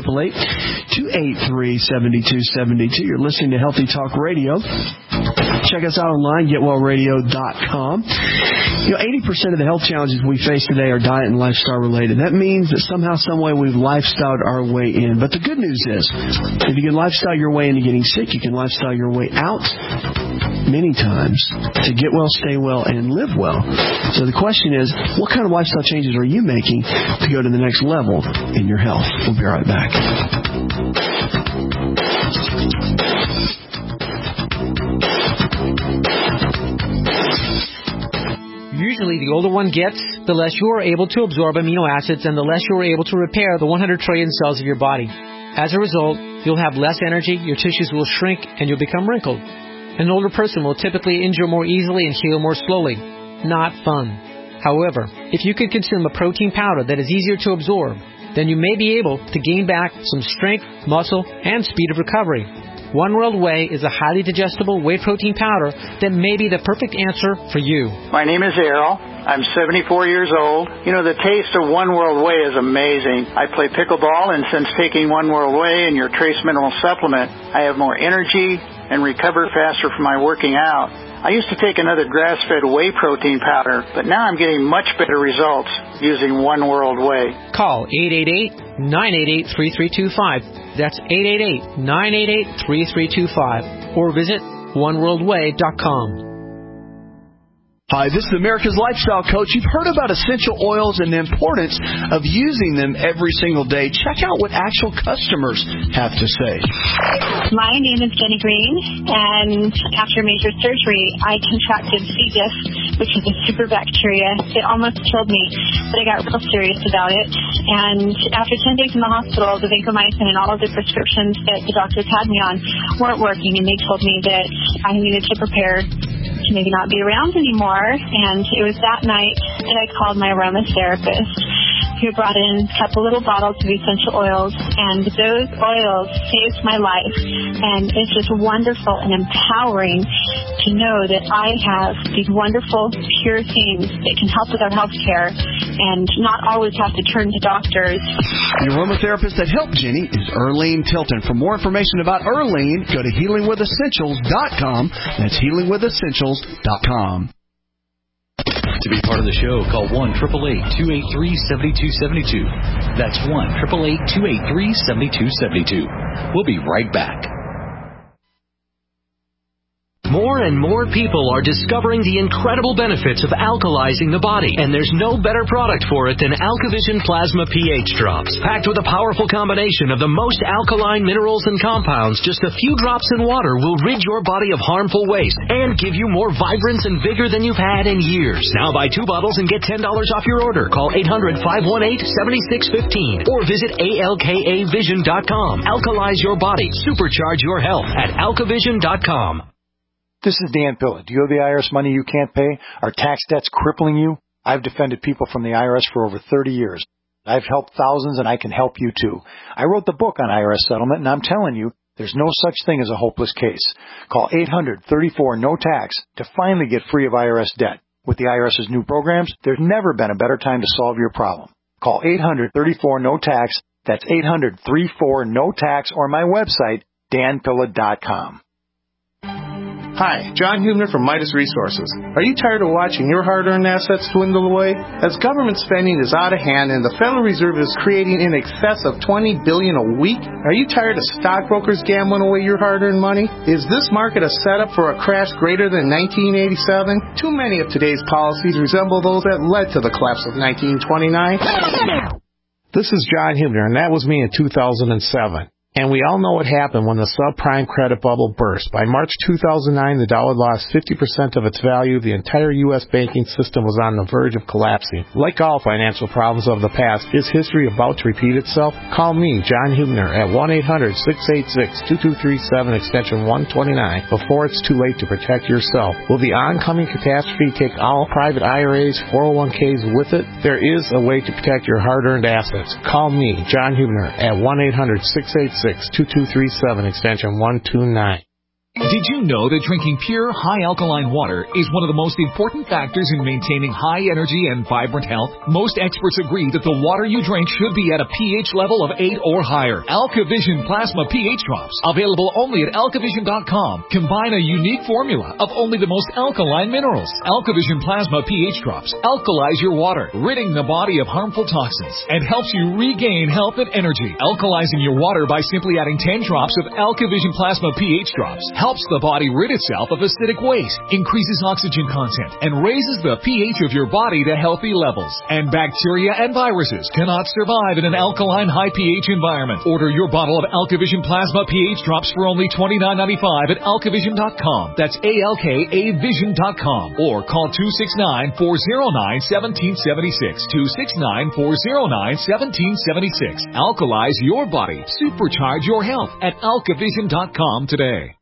888-283-7272. You're listening to Healthy Talk Radio. Check us out online, getwellradio.com. 80% of the health challenges we face today are diet and lifestyle related. That means that somehow, some way, we've lifestyled our way in. But the good news is, if you can lifestyle your way into getting sick, you can lifestyle your way out many times to get well, stay well, and live well. So the question is, what kind of lifestyle changes are you making to go to the next level in your health? We'll be right back. Usually, the older one gets, the less you are able to absorb amino acids and the less you are able to repair the 100 trillion cells of your body. As a result, you'll have less energy, your tissues will shrink, and you'll become wrinkled. An older person will typically injure more easily and heal more slowly. Not fun. However, if you can consume a protein powder that is easier to absorb, then you may be able to gain back some strength, muscle, and speed of recovery. One World Whey is a highly digestible whey protein powder that may be the perfect answer for you. My name is Errol. I'm 74 years old. The taste of One World Whey is amazing. I play pickleball, and since taking One World Whey and your trace mineral supplement, I have more energy and recover faster from my working out. I used to take another grass-fed whey protein powder, but now I'm getting much better results using One World Whey. Call 888-988-3325. That's 888-988-3325. Or visit oneworldwhey.com. Hi, this is America's Lifestyle Coach. You've heard about essential oils and the importance of using them every single day. Check out what actual customers have to say. My name is Jenny Green, and after major surgery, I contracted C. diff, which is a super bacteria. It almost killed me, but I got real serious about it. And after 10 days in the hospital, the vancomycin and all of the prescriptions that the doctors had me on weren't working, and they told me that I needed to prepare to maybe not be around anymore. And it was that night that I called my aromatherapist, who brought in a couple little bottles of essential oils, and those oils saved my life. And it's just wonderful and empowering to know that I have these wonderful, pure things that can help with our health care and not always have to turn to doctors. The aromatherapist that helped Jenny is Earlene Tilton. For more information about Earlene, go to healingwithessentials.com. That's healingwithessentials.com. To be part of the show, call 1-888-283-7272. That's 1-888-283-7272. We'll be right back. More and more people are discovering the incredible benefits of alkalizing the body, and there's no better product for it than AlkaVision Plasma pH Drops. Packed with a powerful combination of the most alkaline minerals and compounds, just a few drops in water will rid your body of harmful waste and give you more vibrance and vigor than you've had in years. Now buy 2 bottles and get $10 off your order. Call 800-518-7615 or visit alkavision.com. Alkalize your body. Supercharge your health at alkavision.com. This is Dan Pilla. Do you owe the IRS money you can't pay? Are tax debts crippling you? I've defended people from the IRS for over 30 years. I've helped thousands, and I can help you too. I wrote the book on IRS settlement, and I'm telling you, there's no such thing as a hopeless case. Call 800-34-NO-TAX to finally get free of IRS debt. With the IRS's new programs, there's never been a better time to solve your problem. Call 800-34-NO-TAX. That's 800-34-NO-TAX, or my website, danpilla.com. Hi, John Hubner from Midas Resources. Are you tired of watching your hard-earned assets dwindle away? As government spending is out of hand and the Federal Reserve is creating in excess of $20 billion a week, are you tired of stockbrokers gambling away your hard-earned money? Is this market a setup for a crash greater than 1987? Too many of today's policies resemble those that led to the collapse of 1929. This is John Hubner, and that was me in 2007. And we all know what happened when the subprime credit bubble burst. By March 2009, the dollar lost 50% of its value. The entire U.S. banking system was on the verge of collapsing. Like all financial problems of the past, is history about to repeat itself? Call me, John Hubner, at 1-800-686-2237, extension 129, before it's too late to protect yourself. Will the oncoming catastrophe take all private IRAs, 401ks with it? There is a way to protect your hard-earned assets. Call me, John Hubner, at 1-800-686-2237, extension 129. Did you know that drinking pure, high alkaline water is one of the most important factors in maintaining high energy and vibrant health? Most experts agree that the water you drink should be at a pH level of 8 or higher. AlkaVision Plasma pH Drops, available only at AlkaVision.com, combine a unique formula of only the most alkaline minerals. AlkaVision Plasma pH Drops alkalize your water, ridding the body of harmful toxins, and helps you regain health and energy. Alkalizing your water by simply adding 10 drops of AlkaVision Plasma pH Drops helps the body rid itself of acidic waste, increases oxygen content, and raises the pH of your body to healthy levels. And bacteria and viruses cannot survive in an alkaline high pH environment. Order your bottle of AlkaVision Plasma pH Drops for only $29.95 at AlkaVision.com. That's ALKAVision.com. Or call 269-409-1776. 269-409-1776. Alkalize your body. Supercharge your health at AlkaVision.com today.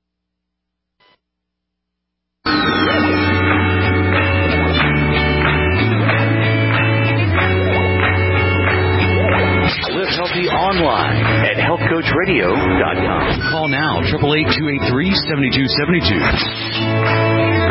Live healthy online at healthcoachradio.com. Call now, 888-283-7272.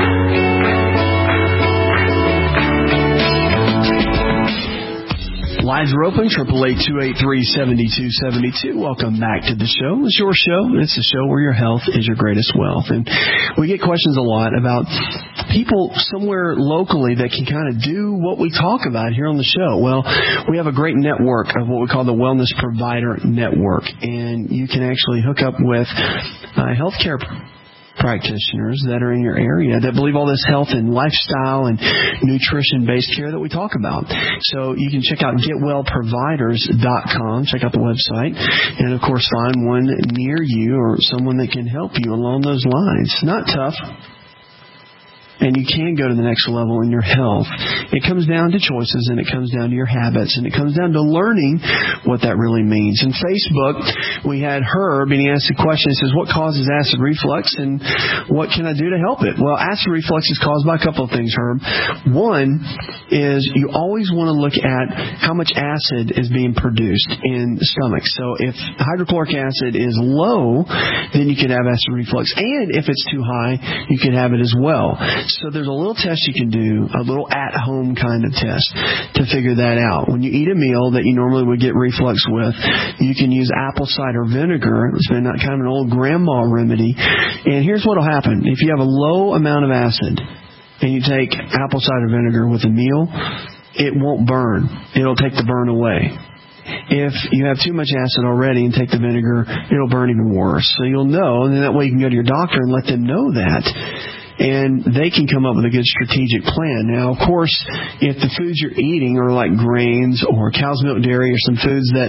Lines are open, 888-283-7272. Welcome back to the show. It's your show. It's the show where your health is your greatest wealth. And we get questions a lot about people somewhere locally that can kind of do what we talk about here on the show. Well, we have a great network of what we call the Wellness Provider Network. And you can actually hook up with healthcare practitioners that are in your area that believe all this health and lifestyle and nutrition-based care that we talk about. So you can check out GetWellProviders.com, check out the website, and of course find one near you or someone that can help you along those lines. Not tough. And you can go to the next level in your health. It comes down to choices, and it comes down to your habits, and it comes down to learning what that really means. In Facebook, we had Herb, and he asked a question. He says, what causes acid reflux, and what can I do to help it? Well, acid reflux is caused by a couple of things, Herb. One is you always want to look at how much acid is being produced in the stomach. So if hydrochloric acid is low, then you could have acid reflux. And if it's too high, you could have it as well. So there's a little test you can do, a little at-home kind of test to figure that out. When you eat a meal that you normally would get reflux with, you can use apple cider vinegar. It's been kind of an old grandma remedy. And here's what will happen. If you have a low amount of acid and you take apple cider vinegar with a meal, it won't burn. It'll take the burn away. If you have too much acid already and take the vinegar, it'll burn even worse. So you'll know, and then that way you can go to your doctor and let them know that. And they can come up with a good strategic plan. Now, of course, if the foods you're eating are like grains or cow's milk dairy or some foods that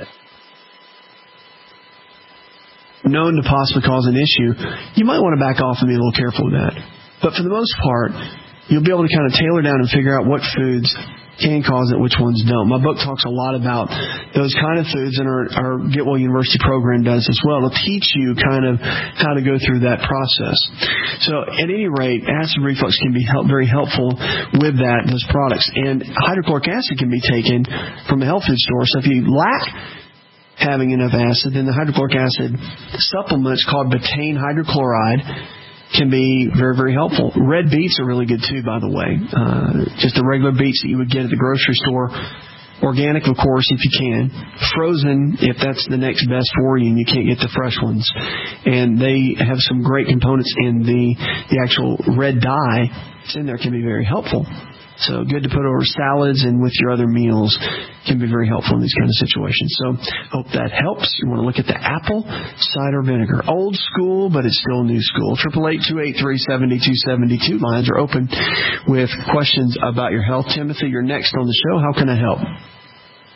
known to possibly cause an issue, you might want to back off and be a little careful with that. But for the most part, you'll be able to kind of tailor down and figure out what foods can cause it, which ones don't. My book talks a lot about those kind of foods, and our Get Well University program does as well. It'll teach you kind of how to go through that process. So at any rate, acid reflux can be very helpful with those products. And hydrochloric acid can be taken from a health food store. So if you lack having enough acid, then the hydrochloric acid supplement called betaine hydrochloride can be very, very helpful. Red beets are really good too, by the way. Just the regular beets that you would get at the grocery store. Organic, of course, if you can. Frozen, if that's the next best for you and you can't get the fresh ones. And they have some great components in the actual red dye that's in there can be very helpful. So good to put over salads and with your other meals can be very helpful in these kind of situations. So hope that helps. You want to look at the apple cider vinegar. Old school, but it's still new school. 888-283-7272. Lines are open with questions about your health. Timothy, you're next on the show. How can I help?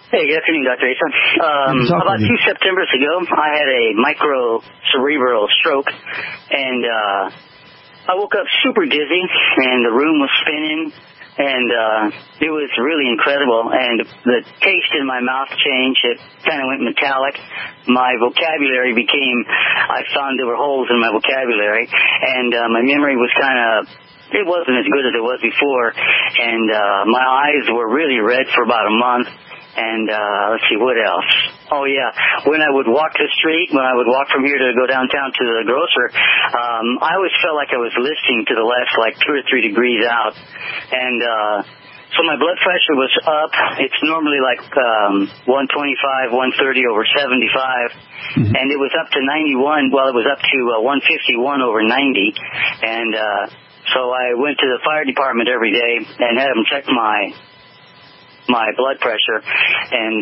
Hey, good afternoon, Dr. Asa. About 2 Septembers ago, I had a microcerebral stroke, and I woke up super dizzy, and the room was spinning, and it was really incredible, and the taste in my mouth changed. It kind of went metallic. My vocabulary I found there were holes in my vocabulary, and my memory was it wasn't as good as it was before, and my eyes were really red for about a month. And let's see, what else? Oh, yeah. When I would walk the street, when I would walk from here to go downtown to the grocer, I always felt like I was listing to the left, like 2 or 3 degrees out. And so my blood pressure was up. It's normally like 125, 130 over 75. And it was up to 91. Well, it was up to 151 over 90. And so I went to the fire department every day and had them check my blood pressure, and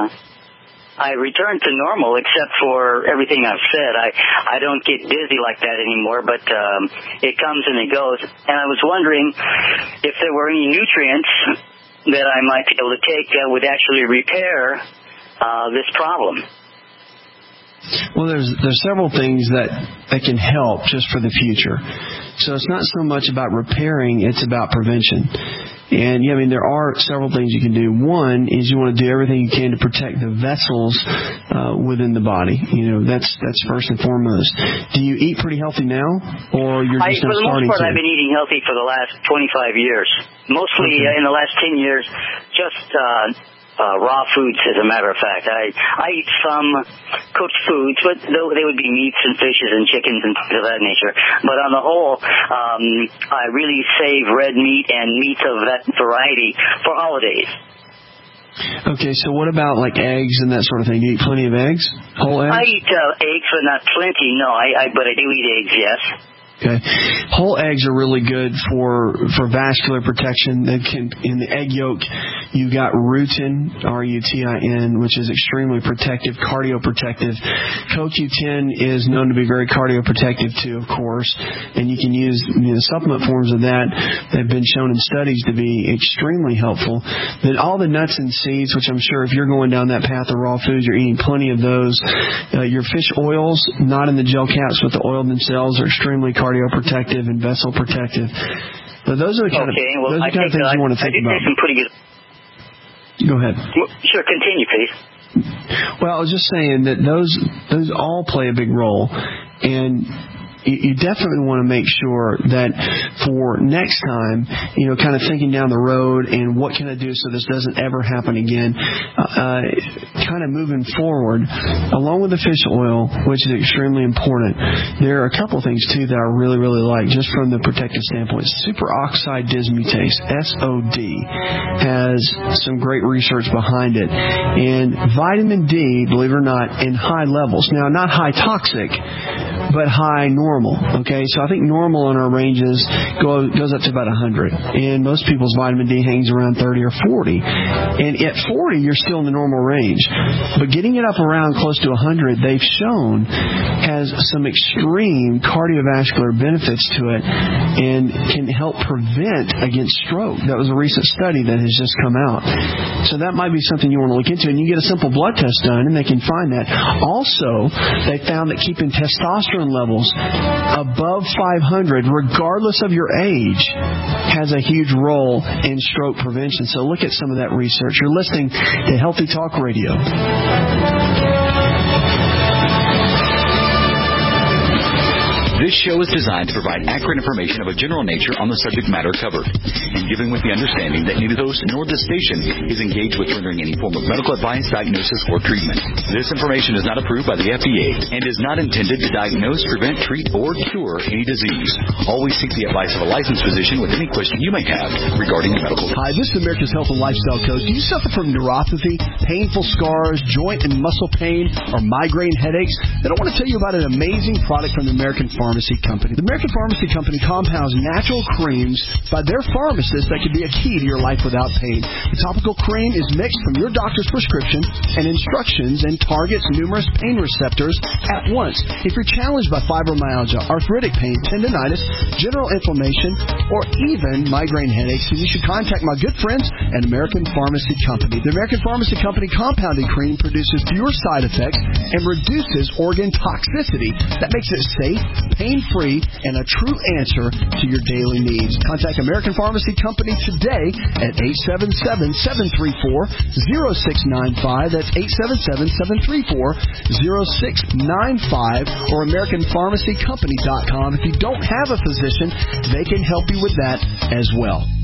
I returned to normal except for everything I've said. I don't get dizzy like that anymore, but it comes and it goes. And I was wondering if there were any nutrients that I might be able to take that would actually repair this problem. Well, there's several things that can help just for the future. So it's not so much about repairing, it's about prevention. And, yeah, I mean, there are several things you can do. One is you want to do everything you can to protect the vessels within the body. You know, that's first and foremost. Do you eat pretty healthy now, or you're just now starting to? For the most part, I've been eating healthy for the last 25 years. Mostly in the last 10 years, just raw foods, as a matter of fact. I eat some cooked foods, but they would be meats and fishes and chickens and things of that nature. But on the whole, I really save red meat and meats of that variety for holidays. Okay, so what about like eggs and that sort of thing? Do you eat plenty of eggs? Whole eggs? I eat eggs, but not plenty, no. But I do eat eggs, yes. Okay. Whole eggs are really good for vascular protection. In the egg yolk, you got rutin, R-U-T-I-N, which is extremely protective, cardioprotective. CoQ10 is known to be very cardioprotective too, of course, and you can use supplement forms of that that have been shown in studies to be extremely helpful. Then all the nuts and seeds, which I'm sure if you're going down that path of raw foods, you're eating plenty of those. Your fish oils, not in the gel caps, but the oil themselves, are extremely cardioprotective and vessel protective. So those are the kind of things you want to think about. Some pretty good. Go ahead. Sure, continue, please. Well, I was just saying that those all play a big role, and you definitely want to make sure that for next time, kind of thinking down the road and what can I do so this doesn't ever happen again, kind of moving forward, along with the fish oil, which is extremely important. There are a couple of things, too, that I really, really like, just from the protective standpoint. Superoxide dismutase, SOD, has some great research behind it. And vitamin D, believe it or not, in high levels. Now, not high toxic, but high normal. Okay, so I think normal in our ranges goes up to about 100, and most people's vitamin D hangs around 30 or 40. And at 40, you're still in the normal range, but getting it up around close to 100, they've shown has some extreme cardiovascular benefits to it, and can help prevent against stroke. That was a recent study that has just come out. So that might be something you want to look into, and you get a simple blood test done, and they can find that. Also, they found that keeping testosterone levels above 500, regardless of your age, has a huge role in stroke prevention. So look at some of that research. You're listening to Healthy Talk Radio. This show is designed to provide accurate information of a general nature on the subject matter covered, and given with the understanding that neither host nor this station is engaged with rendering any form of medical advice, diagnosis, or treatment. This information is not approved by the FDA and is not intended to diagnose, prevent, treat, or cure any disease. Always seek the advice of a licensed physician with any question you may have regarding medical. Hi, this is America's Health and Lifestyle Coach. Do you suffer from neuropathy, painful scars, joint and muscle pain, or migraine headaches? Then I want to tell you about an amazing product from the American Farm Pharmacy Company. The American Pharmacy Company compounds natural creams by their pharmacists that can be a key to your life without pain. The topical cream is mixed from your doctor's prescription and instructions and targets numerous pain receptors at once. If you're challenged by fibromyalgia, arthritic pain, tendinitis, general inflammation, or even migraine headaches, then you should contact my good friends at American Pharmacy Company. The American Pharmacy Company compounded cream produces fewer side effects and reduces organ toxicity. That makes it safe, pain-free, and a true answer to your daily needs. Contact American Pharmacy Company today at 877-734-0695. That's 877-734-0695 or AmericanPharmacyCompany.com. If you don't have a physician, they can help you with that as well.